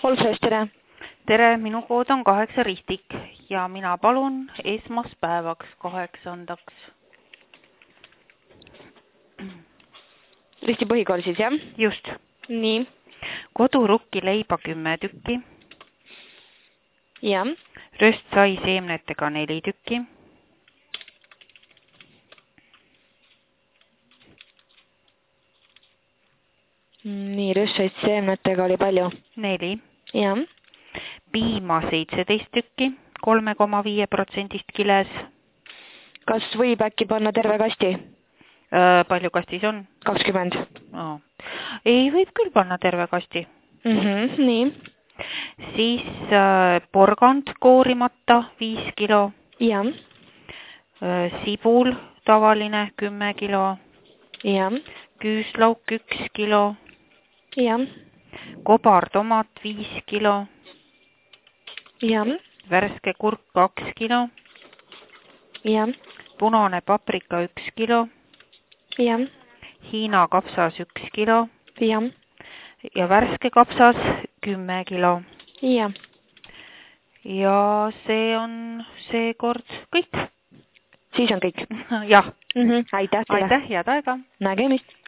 Olfres, tere! Tere, minu kood on 8 ristik ja mina palun esmaspäevaks 8. Risti põhikool siis, jah? Just. Nii. Kodurukki leiba 10 tükki. Jah. Röstsai seemnetega 4 tükki. Nii, rössaid seemnetega oli palju? 4. Jah. Piima 17 tükki, 3,5% kiles. Kas võib äkki panna terve kasti? Palju kastis on? 20. Ei, võib küll panna terve kasti. Nii. Siis porgand koorimata 5 kilo. Jah. Sibul tavaline 10 kilo. Jah. Küüslauk 1 kilo. Jah. Kobartomat 5 kilo. Jah. Värske kurk 2 kilo. Jah. Punane paprika 1 kilo. Jah. Hiina kapsas 1 kilo. Jah. Ja värske kapsas 10 kilo. Jah. Ja see on seekord kõik. Siis on kõik? Jah. Aitäh teile! Aitäh, head aega! Nägemist!